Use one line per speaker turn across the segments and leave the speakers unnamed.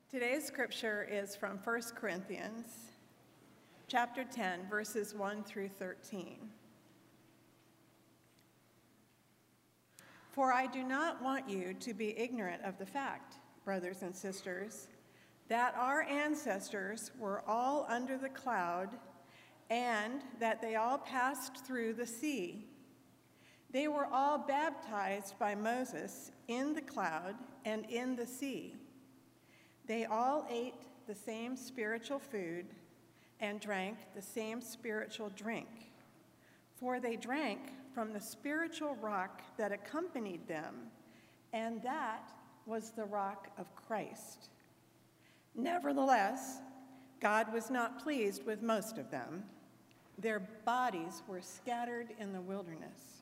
Today's scripture is from 1 Corinthians chapter 10, verses 1 through 13. For I do not want you to be ignorant of the fact, brothers and sisters, that our ancestors were all under the cloud and that they all passed through the sea. They were all baptized by Moses in the cloud and in the sea. They all ate the same spiritual food and drank the same spiritual drink, for they drank from the spiritual rock that accompanied them, and that was the rock of Christ. Nevertheless, God was not pleased with most of them. Their bodies were scattered in the wilderness.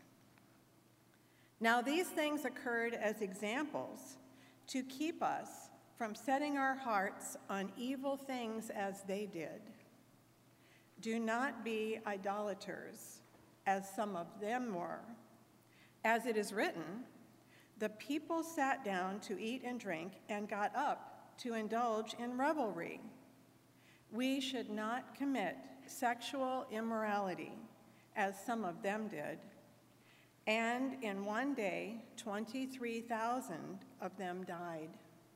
Now these things occurred as examples to keep us from setting our hearts on evil things as they did. Do not be idolaters, as some of them were. As it is written, the people sat down to eat and drink and got up to indulge in revelry. We should not commit sexual immorality, as some of them did. And in one day, 23,000 of them died.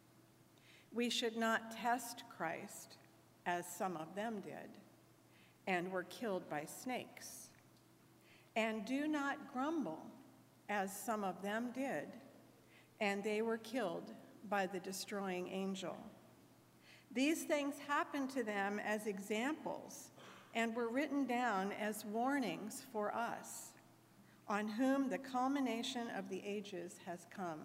We should not test Christ, as some of them did, and were killed by snakes. And do not grumble, as some of them did, and they were killed by the destroying angel. These things happened to them as examples and were written down as warnings for us, on whom the culmination of the ages has come.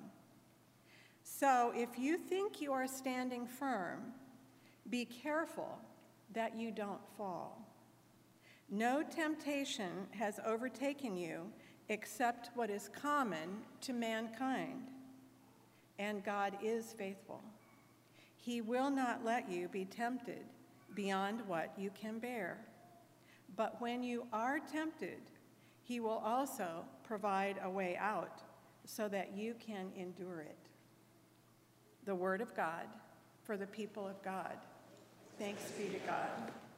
So if you think you are standing firm, be careful that you don't fall. No temptation has overtaken you except what is common to mankind. And God is faithful. He will not let you be tempted beyond what you can bear. But when you are tempted, he will also provide a way out so that you can endure it. The word of God for the people of God. Thanks be to God.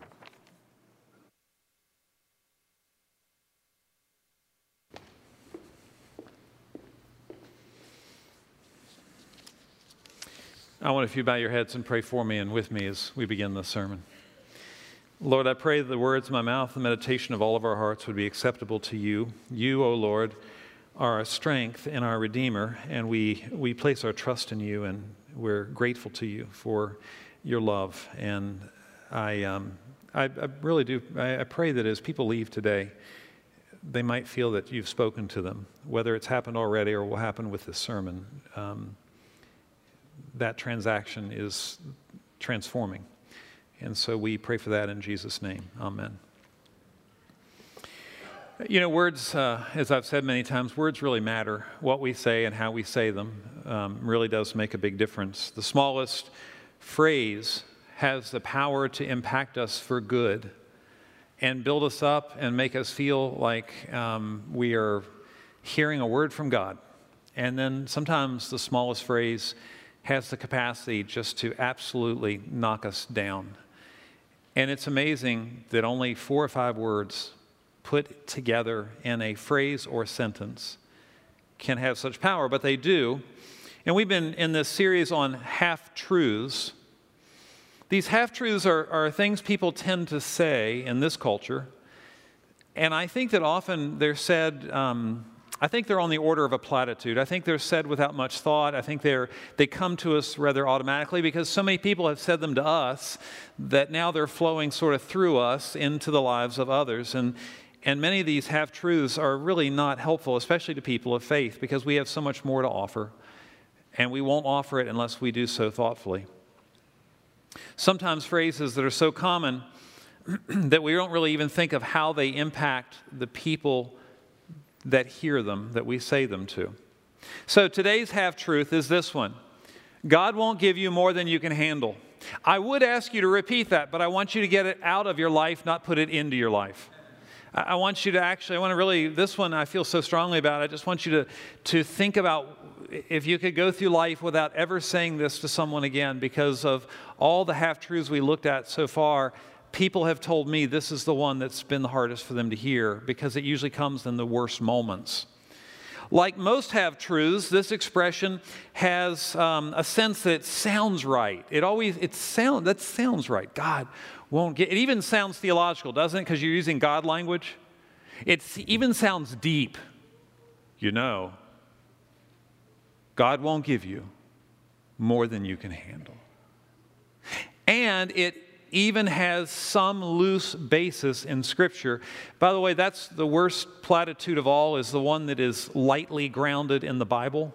I want if you bow your heads and pray for me and with me as we begin this sermon. Lord, I pray that the words of my mouth and the meditation of all of our hearts would be acceptable to you. You, O Lord, are our strength and our Redeemer, and we place our trust in you, and we're grateful to you for your love. And I really do, I pray that as people leave today, they might feel that you've spoken to them, whether it's happened already or will happen with this sermon. That transaction is transforming. And so we pray for that in Jesus' name. Amen. You know, words, as I've said many times, words really matter. What we say and how we say them really does make a big difference. The smallest phrase has the power to impact us for good and build us up and make us feel like we are hearing a word from God. And then sometimes the smallest phrase has the capacity just to absolutely knock us down. And it's amazing that only 4 or 5 words put together in a phrase or sentence can have such power, but they do. And we've been in this series on half-truths. These half-truths are things people tend to say in this culture, and I think that often they're said, I think they're on the order of a platitude. I think they're said without much thought. I think they come to us rather automatically because so many people have said them to us that now they're flowing sort of through us into the lives of others. And many of these half-truths are really not helpful, especially to people of faith, because we have so much more to offer, and we won't offer it unless we do so thoughtfully. Sometimes phrases that are so common that we don't really even think of how they impact the people that hear them, that we say them to. So today's half-truth is this one. God won't give you more than you can handle. I would ask you to repeat that, but I want you to get it out of your life, not put it into your life. I want you to actually, this one I feel so strongly about. I just want you to think about if you could go through life without ever saying this to someone again because of all the half-truths we looked at so far, people have told me this is the one that's been the hardest for them to hear because it usually comes in the worst moments. Like most half-truths, this expression has a sense that it sounds right. That sounds right. God won't get. It even sounds theological, doesn't it? Because you're using God language. It even sounds deep. You know, God won't give you more than you can handle. And it even has some loose basis in Scripture. This way, that's the worst platitude of all, is the one that is lightly grounded in the Bible.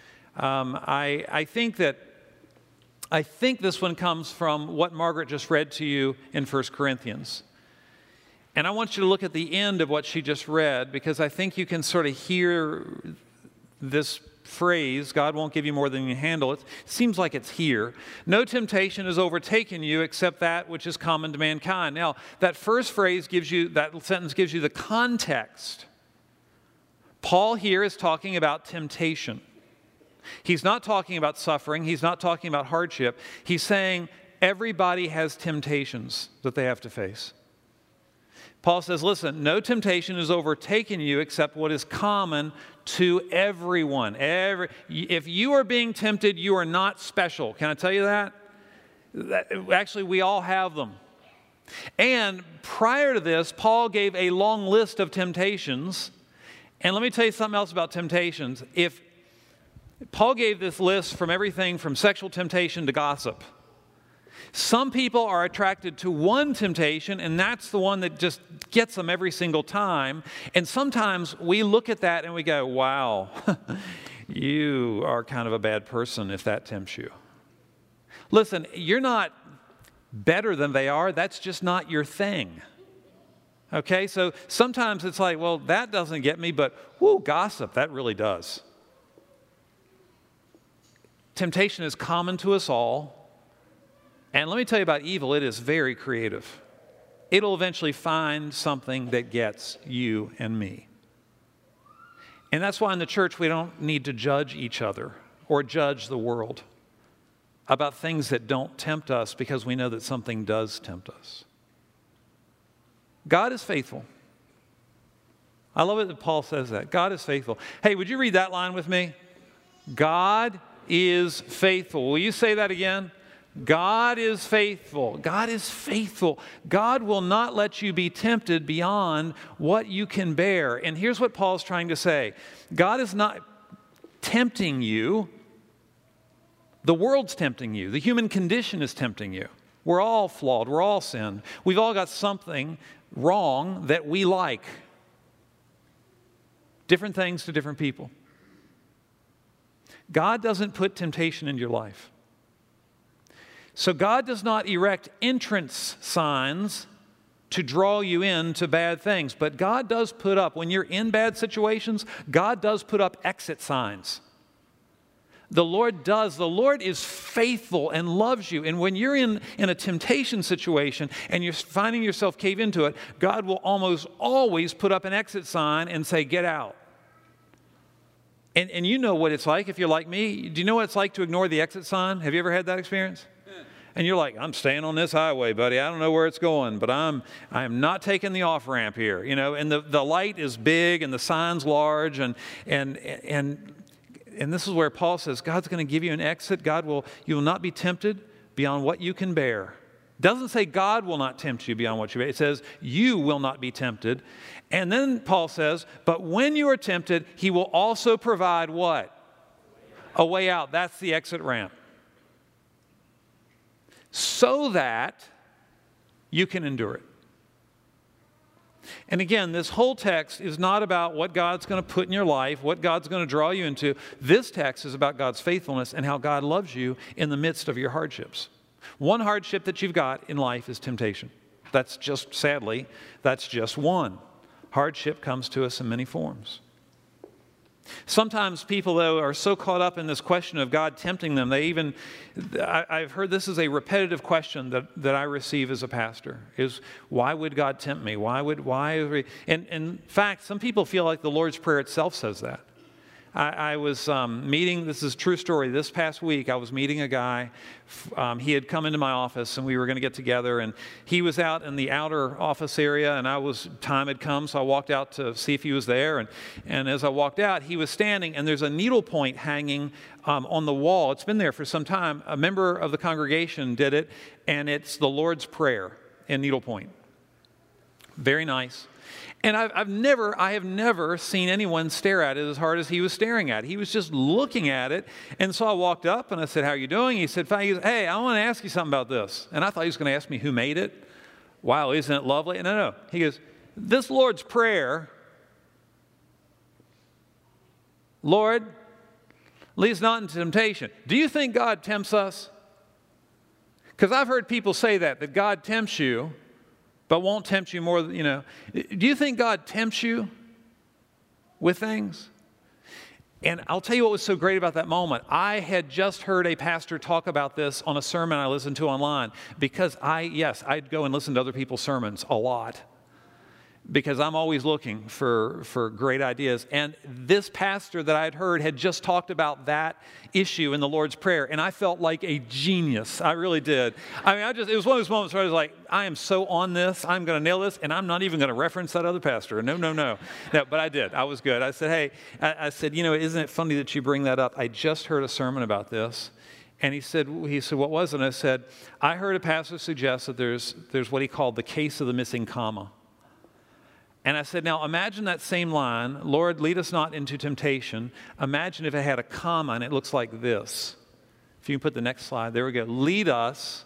I think this one comes from what Margaret just read to you in 1 Corinthians. And I want you to look at the end of what she just read, because I think you can sort of hear this phrase, God won't give you more than you can handle. It seems like it's here. No temptation has overtaken you except that which is common to mankind. Now, that first phrase that sentence gives you the context. Paul here is talking about temptation. He's not talking about suffering. He's not talking about hardship. He's saying everybody has temptations that they have to face. Paul says, listen, no temptation has overtaken you except what is common to everyone. If you are being tempted, you are not special. Can I tell you that? Actually, we all have them. And prior to this, Paul gave a long list of temptations. And let me tell you something else about temptations. If Paul gave this list from everything from sexual temptation to gossip. Some people are attracted to one temptation, and that's the one that just gets them every single time. And sometimes we look at that and we go, wow, you are kind of a bad person if that tempts you. Listen, you're not better than they are. That's just not your thing. Okay, so sometimes it's like, well, that doesn't get me, but whoo, gossip, that really does. Temptation is common to us all. And let me tell you about evil, it is very creative. It'll eventually find something that gets you and me. And that's why in the church we don't need to judge each other or judge the world about things that don't tempt us, because we know that something does tempt us. God is faithful. I love it that Paul says that. God is faithful. Hey, would you read that line with me? God is faithful. Will you say that again? God is faithful. God is faithful. God will not let you be tempted beyond what you can bear. And here's what Paul's trying to say. God is not tempting you. The world's tempting you. The human condition is tempting you. We're all flawed. We're all sinned. We've all got something wrong that we like. Different things to different people. God doesn't put temptation into your life. So God does not erect entrance signs to draw you into bad things. But God does put up, when you're in bad situations, God does put up exit signs. The Lord does. The Lord is faithful and loves you. And when you're in a temptation situation and you're finding yourself cave into it, God will almost always put up an exit sign and say, get out. And you know what it's like if you're like me. Do you know what it's like to ignore the exit sign? Have you ever had that experience? And you're like, I'm staying on this highway, buddy. I don't know where it's going, but I am not taking the off-ramp here. You know, and the light is big and the sign's large, and this is where Paul says, God's going to give you an exit. You will not be tempted beyond what you can bear. It doesn't say God will not tempt you beyond what you bear. It says you will not be tempted. And then Paul says, but when you are tempted, he will also provide what? A way out. That's the exit ramp. So that you can endure it. And again, this whole text is not about what God's going to put in your life, what God's going to draw you into. This text is about God's faithfulness and how God loves you in the midst of your hardships. One hardship that you've got in life is temptation. That's just, sadly, that's just one. Hardship comes to us in many forms. Sometimes people, though, are so caught up in this question of God tempting them, I've heard this is a repetitive question that I receive as a pastor, is why would God tempt me? And in fact, some people feel like the Lord's Prayer itself says that. I was meeting, this is a true story, this past week I was meeting a guy. He had come into my office and we were going to get together, and he was out in the outer office area, and time had come, so I walked out to see if he was there, and as I walked out, he was standing, and there's a needlepoint hanging on the wall. It's been there for some time. A member of the congregation did it, and it's the Lord's Prayer in needlepoint. Very nice. And I have never seen anyone stare at it as hard as he was staring at it. He was just looking at it. And so I walked up and I said, "How are you doing?" He said, "Fine." He goes, "Hey, I want to ask you something about this." And I thought he was going to ask me who made it. Wow, isn't it lovely? No. He goes, "This Lord's Prayer, Lord, lead us not into temptation. Do you think God tempts us?" Because I've heard people say that God tempts you, but won't tempt you more, Do you think God tempts you with things? And I'll tell you what was so great about that moment. I had just heard a pastor talk about this on a sermon I listened to online, because I'd go and listen to other people's sermons a lot, because I'm always looking for great ideas. And this pastor that I had heard had just talked about that issue in the Lord's Prayer, and I felt like a genius. I really did. I mean, it was one of those moments where I was like, I am so on this, I'm going to nail this, and I'm not even going to reference that other pastor. No, but I did. I was good. I said, "Hey," I said, "Isn't it funny that you bring that up? I just heard a sermon about this." And he said, "What was it?" And I said, "I heard a pastor suggest that there's what he called the case of the missing comma." And I said, "Now imagine that same line, Lord, lead us not into temptation. Imagine if it had a comma and it looks like this." If you can put the next slide, there we go. Lead us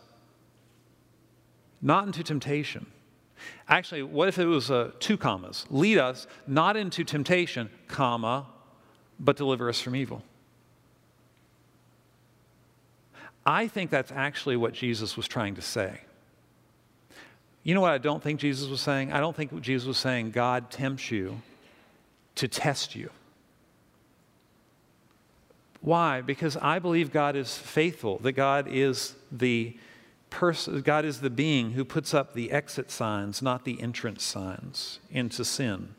not into temptation. Actually, what if it was 2 commas? Lead us not into temptation, comma, but deliver us from evil. I think that's actually what Jesus was trying to say. You know what I don't think Jesus was saying? I don't think Jesus was saying God tempts you to test you. Why? Because I believe God is faithful, that God is the being who puts up the exit signs, not the entrance signs into sin.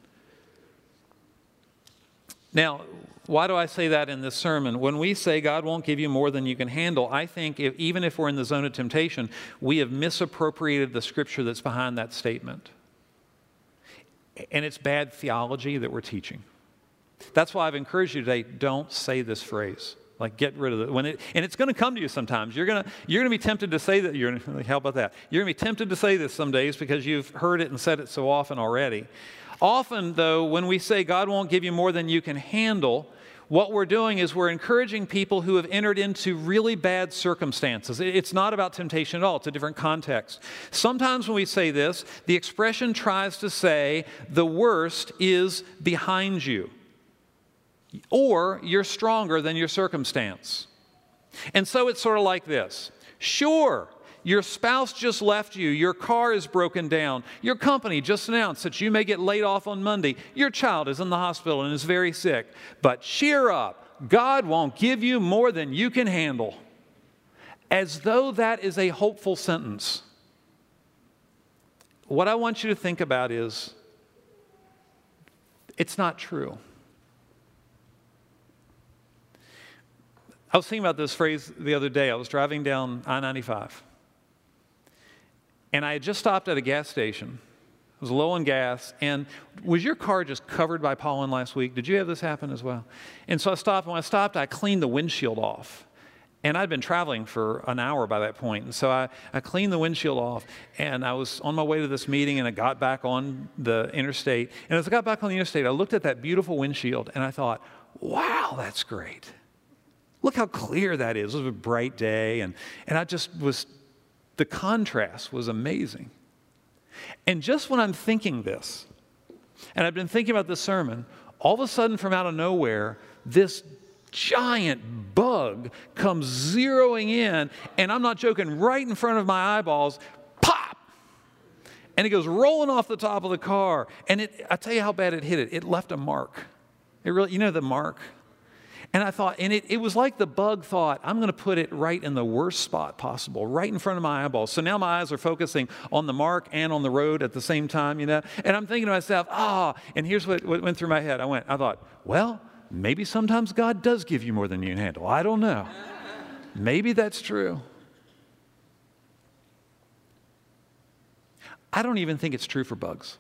Now, why do I say that in this sermon? When we say God won't give you more than you can handle, I think even if we're in the zone of temptation, we have misappropriated the scripture that's behind that statement. And it's bad theology that we're teaching. That's why I've encouraged you today, don't say this phrase. Like, get rid of it. And it's going to come to you sometimes. You're going to be tempted to say that. How about that? You're going to be tempted to say this some days because you've heard it and said it so often already. Often, though, when we say God won't give you more than you can handle, what we're doing is we're encouraging people who have entered into really bad circumstances. It's not about temptation at all. It's a different context. Sometimes when we say this, the expression tries to say the worst is behind you, or you're stronger than your circumstance. And so it's sort of like this. Sure, your spouse just left you. Your car is broken down. Your company just announced that you may get laid off on Monday. Your child is in the hospital and is very sick. But cheer up. God won't give you more than you can handle. As though that is a hopeful sentence. What I want you to think about is, it's not true. I was thinking about this phrase the other day. I was driving down I-95. And I had just stopped at a gas station. I was low on gas. And was your car just covered by pollen last week? Did you have this happen as well? And so I stopped. When I stopped, I cleaned the windshield off. And I'd been traveling for an hour by that point. And so I cleaned the windshield off. And I was on my way to this meeting, and I got back on the interstate. And as I got back on the interstate, I looked at that beautiful windshield, and I thought, wow, that's great. Look how clear that is. It was a bright day. And I just was... The contrast was amazing. And just when I'm thinking this, and I've been thinking about this sermon, all of a sudden from out of nowhere, this giant bug comes zeroing in, and I'm not joking, right in front of my eyeballs, pop! And it goes rolling off the top of the car. And I tell you how bad it hit it. It left a mark. It really, the mark? And I thought, and it was like the bug thought, I'm going to put it right in the worst spot possible, right in front of my eyeballs. So now my eyes are focusing on the mark and on the road at the same time, And I'm thinking to myself, and here's what went through my head. I thought, well, maybe sometimes God does give you more than you can handle. I don't know. Maybe that's true. I don't even think it's true for bugs.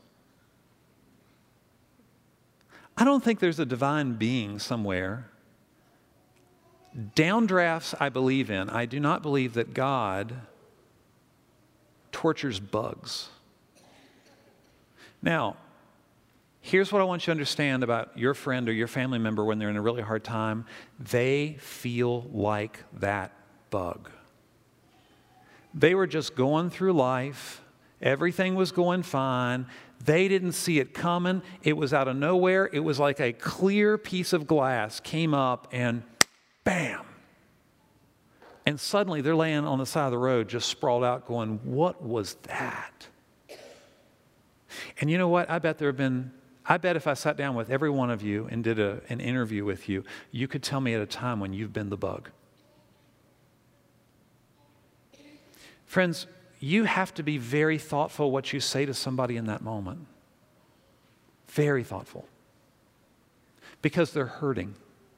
I don't think there's a divine being somewhere. Downdrafts I believe in. I do not believe that God tortures bugs. Now, here's what I want you to understand about your friend or your family member when they're in a really hard time. They feel like that bug. They were just going through life. Everything was going fine. They didn't see it coming. It was out of nowhere. It was like a clear piece of glass came up and bam. And suddenly they're laying on the side of the road just sprawled out going, what was that? And you know what? I bet if I sat down with every one of you and did an interview with you, you could tell me at a time when you've been the bug. Friends, you have to be very thoughtful what you say to somebody in that moment. Very thoughtful. Because they're hurting.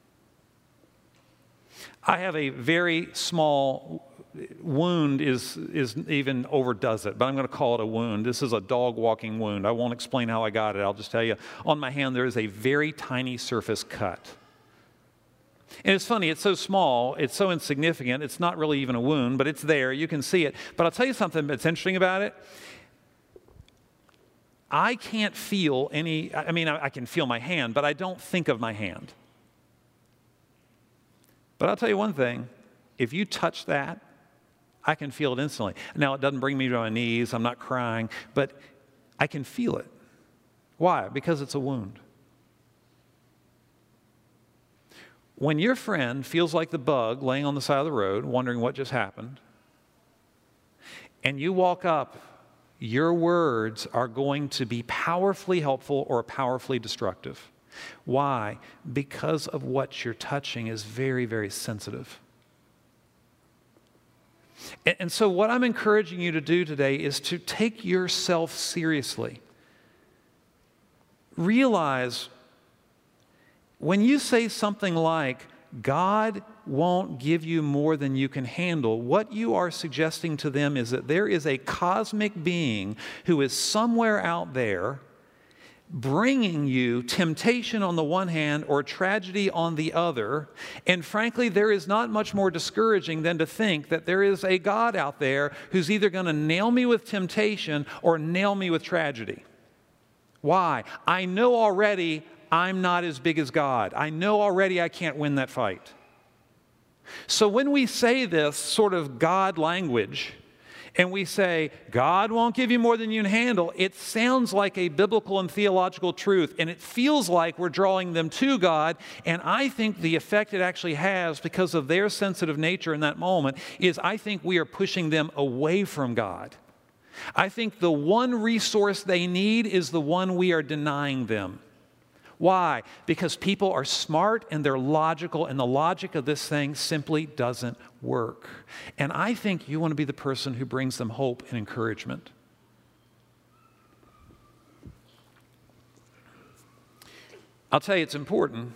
I have a very small wound is even overdoes it, but I'm going to call it a wound. This is a dog walking wound. I won't explain how I got it. I'll just tell you, on my hand there is a very tiny surface cut. And it's funny, it's so small, it's so insignificant, it's not really even a wound, but it's there, you can see it. But I'll tell you something that's interesting about it. I can't feel I can feel my hand, but I don't think of my hand. But I'll tell you one thing, if you touch that, I can feel it instantly. Now, it doesn't bring me to my knees, I'm not crying, but I can feel it. Why? Because it's a wound. When your friend feels like the bug laying on the side of the road, wondering what just happened, and you walk up, your words are going to be powerfully helpful or powerfully destructive. Why? Because of what you're touching is very, very sensitive. And so what I'm encouraging you to do today is to take yourself seriously. Realize when you say something like, God won't give you more than you can handle, what you are suggesting to them is that there is a cosmic being who is somewhere out there bringing you temptation on the one hand or tragedy on the other. And frankly, there is not much more discouraging than to think that there is a God out there who's either going to nail me with temptation or nail me with tragedy. Why? I know already I'm not as big as God. I know already I can't win that fight. So when we say this sort of God language, and we say, God won't give you more than you can handle, it sounds like a biblical and theological truth, and it feels like we're drawing them to God, and I think the effect it actually has, because of their sensitive nature in that moment, is I think we are pushing them away from God. I think the one resource they need is the one we are denying them. Why? Because people are smart and they're logical, and the logic of this thing simply doesn't work. And I think you want to be the person who brings them hope and encouragement. I'll tell you, it's important.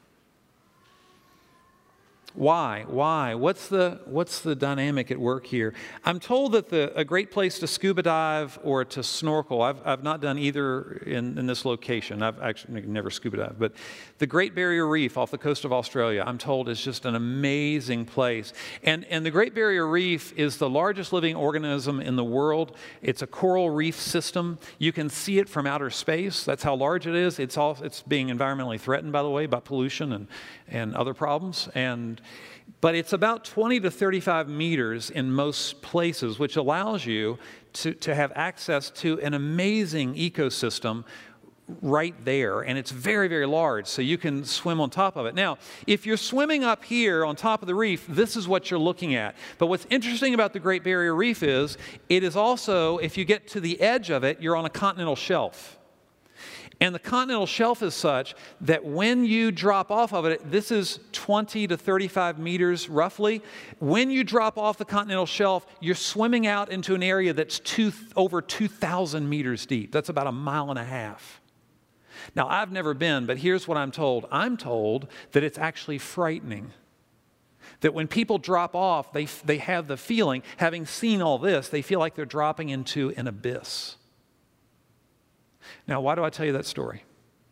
Why? What's the dynamic at work here? I'm told that a great place to scuba dive or to snorkel, I've not done either in this location. I've actually never scuba dived, but the Great Barrier Reef off the coast of Australia, I'm told, is just an amazing place. And the Great Barrier Reef is the largest living organism in the world. It's a coral reef system. You can see it from outer space. That's how large it is. It's being environmentally threatened, by the way, by pollution and other problems. But it's about 20 to 35 meters in most places, which allows you to have access to an amazing ecosystem right there. And it's very, very large, so you can swim on top of it. Now, if you're swimming up here on top of the reef, this is what you're looking at. But what's interesting about the Great Barrier Reef is, it is also, if you get to the edge of it, you're on a continental shelf. And the continental shelf is such that when you drop off of it, this is 20 to 35 meters roughly. When you drop off the continental shelf, you're swimming out into an area that's over 2,000 meters deep. That's about 1.5 miles. Now, I've never been, but here's what I'm told. I'm told that it's actually frightening. That when people drop off, they have the feeling, having seen all this, they feel like they're dropping into an abyss. Now, why do I tell you that story?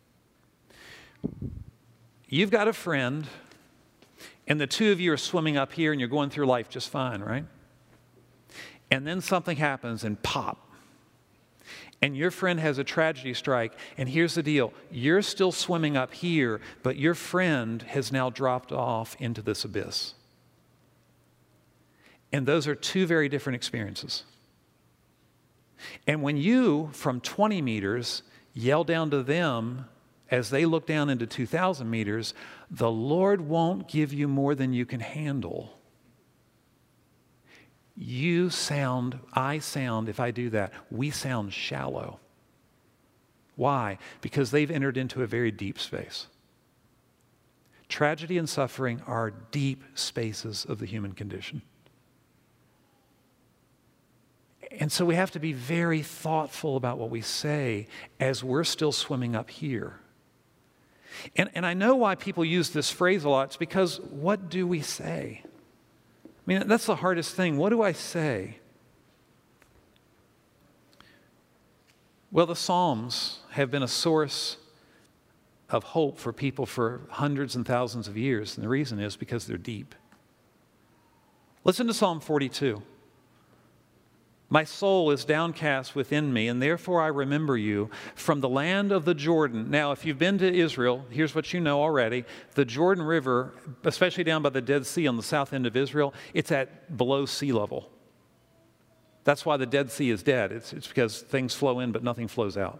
You've got a friend, and the two of you are swimming up here, and you're going through life just fine, right? And then something happens, and pop. And your friend has a tragedy strike, and here's the deal. You're still swimming up here, but your friend has now dropped off into this abyss. And those are two very different experiences. And when you, from 20 meters, yell down to them as they look down into 2,000 meters, the Lord won't give you more than you can handle. I sound, if I do that, we sound shallow. Why? Because they've entered into a very deep space. Tragedy and suffering are deep spaces of the human condition. And so we have to be very thoughtful about what we say as we're still swimming up here. And I know why people use this phrase a lot. It's because what do we say? I mean, that's the hardest thing. What do I say? Well, the Psalms have been a source of hope for people for hundreds and thousands of years. And the reason is because they're deep. Listen to Psalm 42. My soul is downcast within me, and therefore I remember you from the land of the Jordan. Now, if you've been to Israel, here's what you know already. The Jordan River, especially down by the Dead Sea on the south end of Israel, it's at below sea level. That's why the Dead Sea is dead. It's because things flow in, but nothing flows out.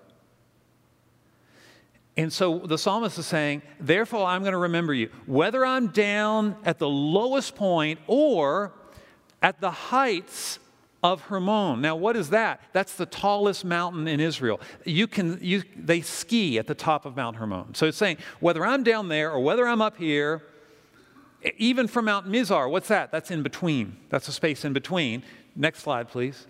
And so the psalmist is saying, therefore I'm going to remember you. Whether I'm down at the lowest point or at the heights of Hermon. Now, what is that? That's the tallest mountain in Israel. They ski at the top of Mount Hermon. So it's saying, whether I'm down there or whether I'm up here, even from Mount Mizar, what's that? That's in between. That's a space in between. Next slide, please.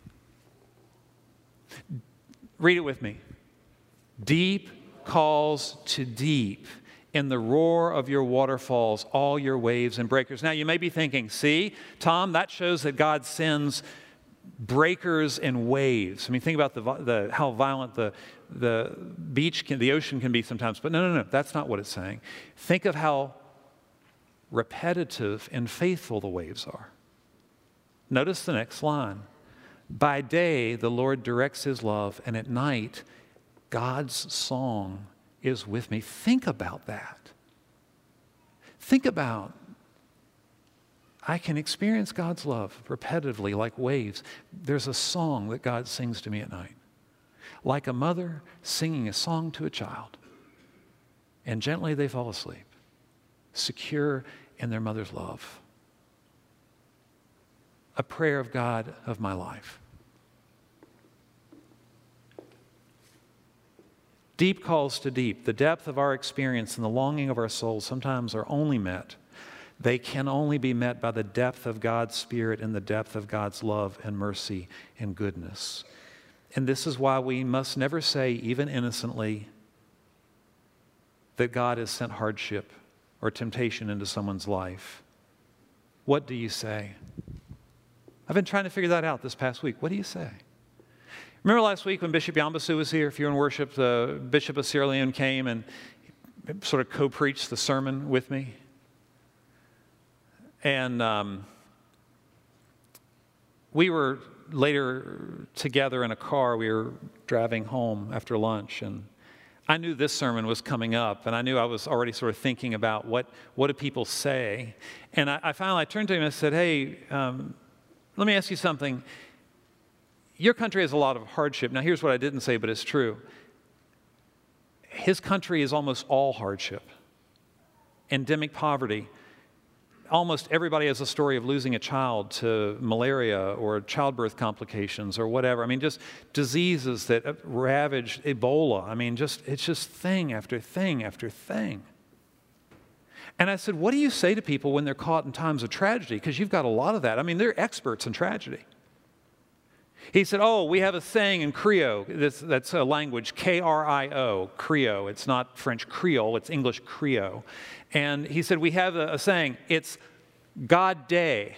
Read it with me. Deep calls to deep. In the roar of your waterfalls, all your waves and breakers. Now, you may be thinking, see, Tom, that shows that God sends breakers and waves. I mean, think about how violent the ocean can be sometimes. But no, that's not what it's saying. Think of how repetitive and faithful the waves are. Notice the next line. By day, the Lord directs his love, and at night, God's song is with me. Think about that. Think about, I can experience God's love repetitively like waves. There's a song that God sings to me at night. Like a mother singing a song to a child. And gently they fall asleep, secure in their mother's love. A prayer of God of my life. Deep calls to deep. The depth of our experience and the longing of our souls sometimes are only met. They can only be met by the depth of God's Spirit and the depth of God's love and mercy and goodness. And this is why we must never say, even innocently, that God has sent hardship or temptation into someone's life. What do you say? I've been trying to figure that out this past week. What do you say? Remember last week when Bishop Yambasu was here? If you're in worship, the Bishop of Sierra Leone came and sort of co-preached the sermon with me. And we were later together in a car. We were driving home after lunch, and I knew this sermon was coming up, and I knew I was already sort of thinking about what do people say. And I finally turned to him and I said, hey, let me ask you something. Your country has a lot of hardship. Now, here's what I didn't say, but it's true. His country is almost all hardship. Endemic poverty. Almost everybody has a story of losing a child to malaria or childbirth complications or whatever. I mean, just diseases that ravage Ebola. I mean, it's just thing after thing after thing. And I said, what do you say to people when they're caught in times of tragedy? Because you've got a lot of that. I mean, they're experts in tragedy. He said, oh, we have a saying in Creole. That's a language, K-R-I-O, Creole. It's not French Creole, it's English Creole. And he said, we have a saying, it's God Day.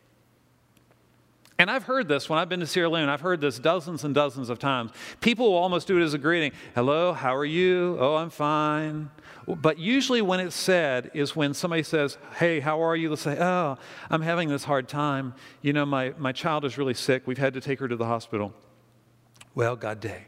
And I've heard this when I've been to Sierra Leone. I've heard this dozens and dozens of times. People will almost do it as a greeting. Hello, how are you? Oh, I'm fine. But usually when it's said is when somebody says, hey, how are you? They'll say, oh, I'm having this hard time. You know, my child is really sick. We've had to take her to the hospital. Well, God Day.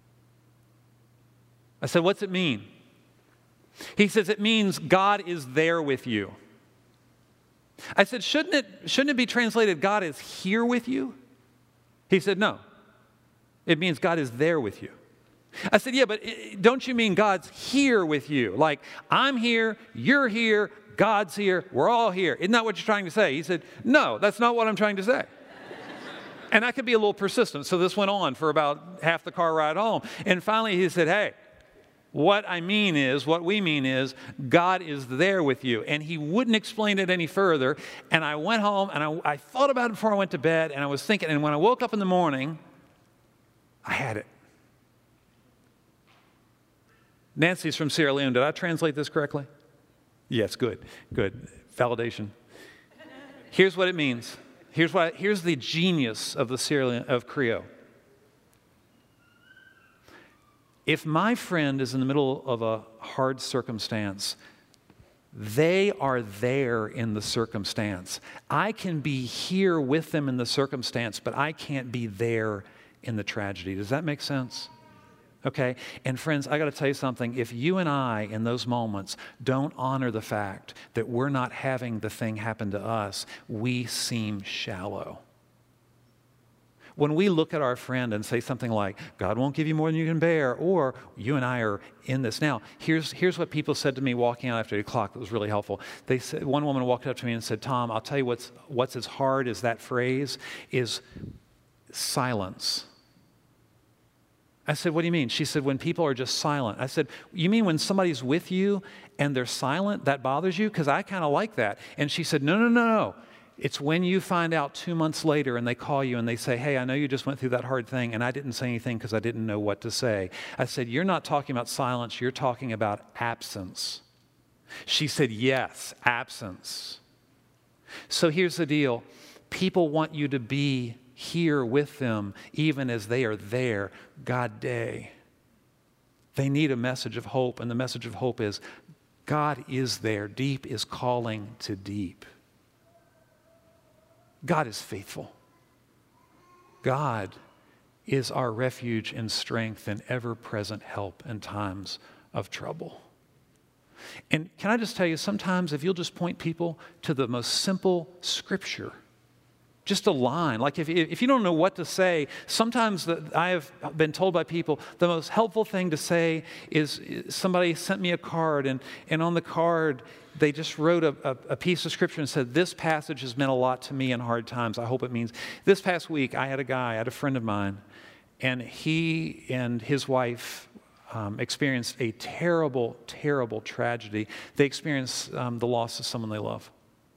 I said, what's it mean? He says, it means God is there with you. I said, shouldn't it be translated, God is here with you? He said, no. It means God is there with you. I said, yeah, but don't you mean God's here with you? Like, I'm here, you're here, God's here, we're all here. Isn't that what you're trying to say? He said, no, that's not what I'm trying to say. And I could be a little persistent. So this went on for about half the car ride home. And finally he said, hey, what we mean is, God is there with you. And he wouldn't explain it any further. And I went home and I thought about it before I went to bed, and I was thinking, and when I woke up in the morning, I had it. Nancy's from Sierra Leone. Did I translate this correctly? Yes, good. Validation. Here's what it means. Here's the genius of the Sierra Leone, of Creole. If my friend is in the middle of a hard circumstance, they are there in the circumstance. I can be here with them in the circumstance, but I can't be there in the tragedy. Does that make sense? Okay? And friends, I got to tell you something. If you and I, in those moments, don't honor the fact that we're not having the thing happen to us, we seem shallow. When we look at our friend and say something like, God won't give you more than you can bear, or you and I are in this now. Here's what people said to me walking out after 8 o'clock that was really helpful. They said, one woman walked up to me and said, Tom, I'll tell you what's as hard as that phrase is silence. I said, what do you mean? She said, when people are just silent. I said, you mean when somebody's with you and they're silent, that bothers you? Because I kind of like that. And she said, no. It's when you find out 2 months later and they call you and they say, hey, I know you just went through that hard thing and I didn't say anything because I didn't know what to say. I said, you're not talking about silence, you're talking about absence. She said, yes, absence. So here's the deal. People want you to be here with them even as they are there, God Day. They need a message of hope, and the message of hope is God is there. Deep is calling to deep. God is faithful. God is our refuge and strength and ever-present help in times of trouble. And can I just tell you, sometimes if you'll just point people to the most simple scripture, just a line, like if you don't know what to say, sometimes I have been told by people the most helpful thing to say is somebody sent me a card, and on the card they just wrote a piece of scripture and said, this passage has meant a lot to me in hard times. I hope it means. This past week I had a friend of mine, and he and his wife experienced a terrible, terrible tragedy. They experienced the loss of someone they love.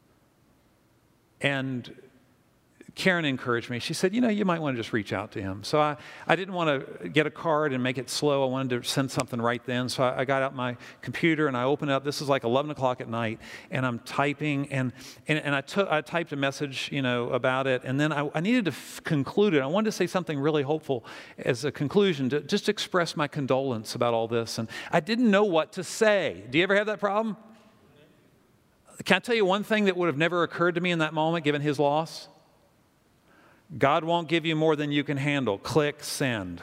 And Karen encouraged me. She said, you might want to just reach out to him. So I didn't want to get a card and make it slow. I wanted to send something right then. So I got out my computer and I opened it up. This is like 11 o'clock at night. And I'm typing. And I typed a message, about it. And then I needed to conclude it. I wanted to say something really hopeful as a conclusion, to just express my condolence about all this. And I didn't know what to say. Do you ever have that problem? Can I tell you one thing that would have never occurred to me in that moment, given his loss? God won't give you more than you can handle. Click send.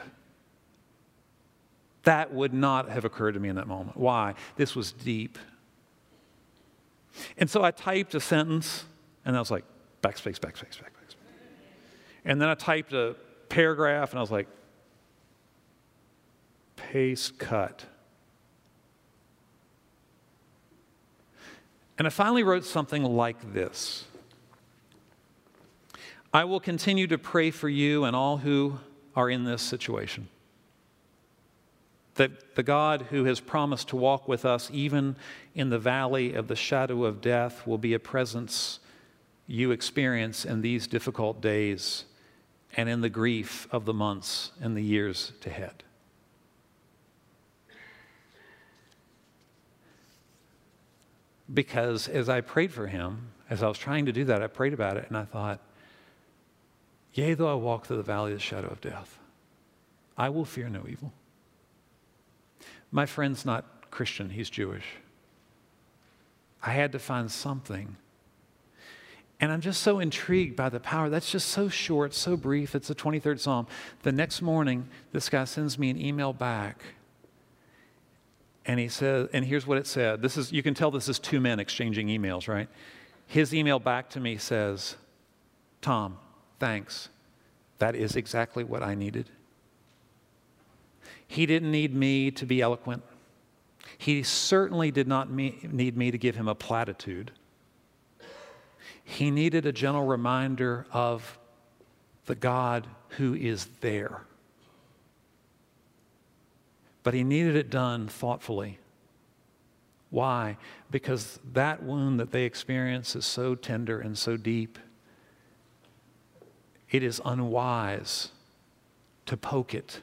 That would not have occurred to me in that moment. Why? This was deep. And so I typed a sentence, and I was like, backspace. And then I typed a paragraph, and I was like, paste, cut. And I finally wrote something like this. I will continue to pray for you and all who are in this situation, that the God who has promised to walk with us even in the valley of the shadow of death will be a presence you experience in these difficult days, and in the grief of the months and the years to head. Because as I prayed for him, as I was trying to do that, I prayed about it and I thought, yea, though I walk through the valley of the shadow of death, I will fear no evil. My friend's not Christian, he's Jewish. I had to find something. And I'm just so intrigued by the power. That's just so short, so brief. It's the 23rd Psalm. The next morning, this guy sends me an email back. And he says, and here's what it said. This is, you can tell this is two men exchanging emails, right? His email back to me says, Tom, thanks. That is exactly what I needed. He didn't need me to be eloquent. He certainly did not need me to give him a platitude. He needed a gentle reminder of the God who is there. But he needed it done thoughtfully. Why? Because that wound that they experience is so tender and so deep. It is unwise to poke it.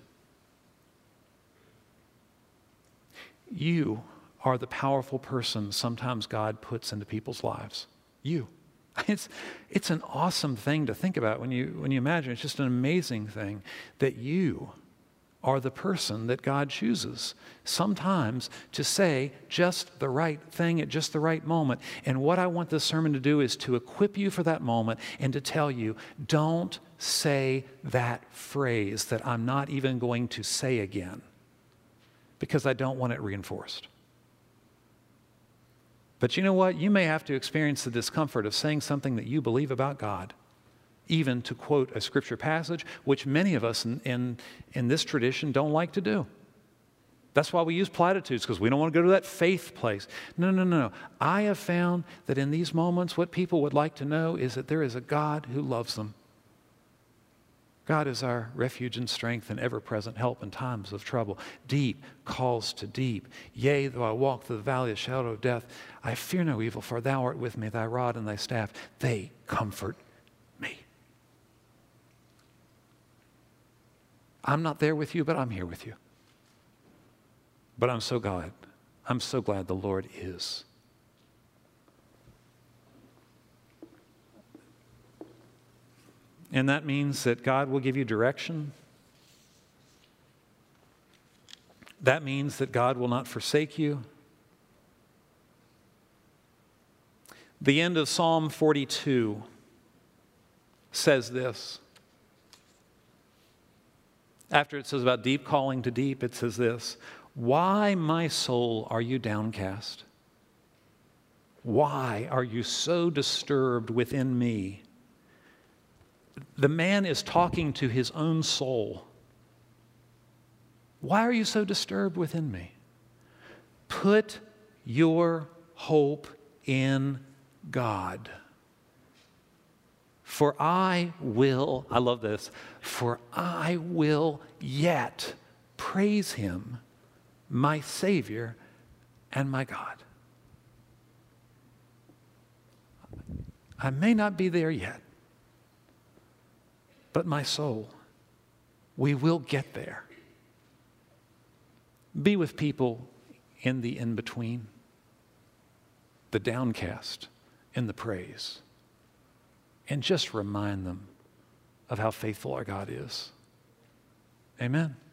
You are the powerful person sometimes God puts into people's lives. You. It's an awesome thing to think about when you imagine. It's just an amazing thing that you are the person that God chooses sometimes to say just the right thing at just the right moment. And what I want this sermon to do is to equip you for that moment and to tell you, don't say that phrase that I'm not even going to say again because I don't want it reinforced. But you know what? You may have to experience the discomfort of saying something that you believe about God, even to quote a scripture passage, which many of us in this tradition don't like to do. That's why we use platitudes, because we don't want to go to that faith place. No. I have found that in these moments, what people would like to know is that there is a God who loves them. God is our refuge and strength and ever-present help in times of trouble. Deep calls to deep. Yea, though I walk through the valley of the shadow of death, I fear no evil, for thou art with me, thy rod and thy staff, they comfort me. I'm not there with you, but I'm here with you. But I'm so glad the Lord is. And that means that God will give you direction. That means that God will not forsake you. The end of Psalm 42 says this. After it says about deep calling to deep, it says this: why, my soul, are you downcast? Why are you so disturbed within me? The man is talking to his own soul. Why are you so disturbed within me? Put your hope in God. For I will, I love this, for I will yet praise him, my Savior and my God. I may not be there yet, but my soul, we will get there. Be with people in the in-between, the downcast in the praise, and just remind them of how faithful our God is. Amen.